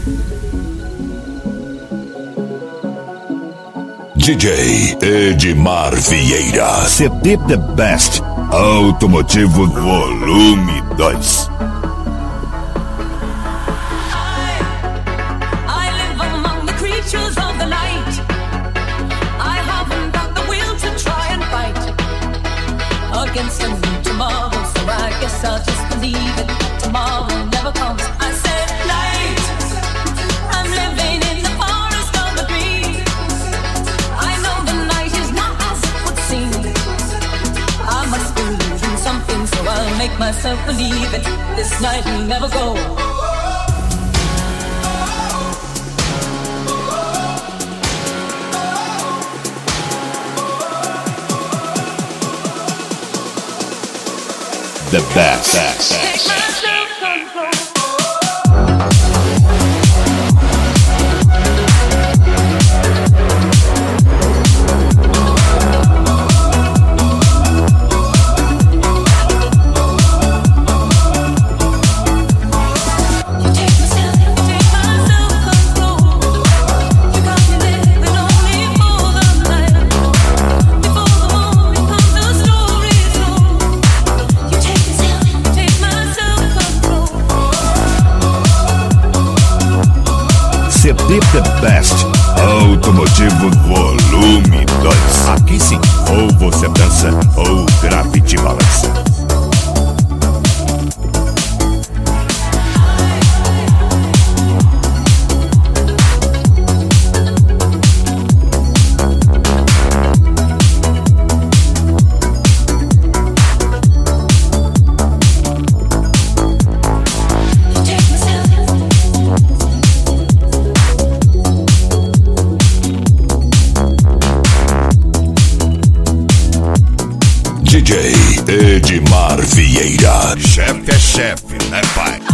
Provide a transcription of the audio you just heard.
DJ Edmar Vieira. CD The Best Automotivo Volume 2. Against the moon tomorrow, so I guess I'll just believe it. Tomorrow never comes. I said night. I'm living in the forest of a dream. I know the night is not as it would seem. I must be losing something, so I'll make myself believe it. This night will never go. The best. CD The Best Automotivo Volume 2. Aqui sim, ou você dança ou o grafite balança. DJ Edmar Vieira. Chefe é chefe, né, pai?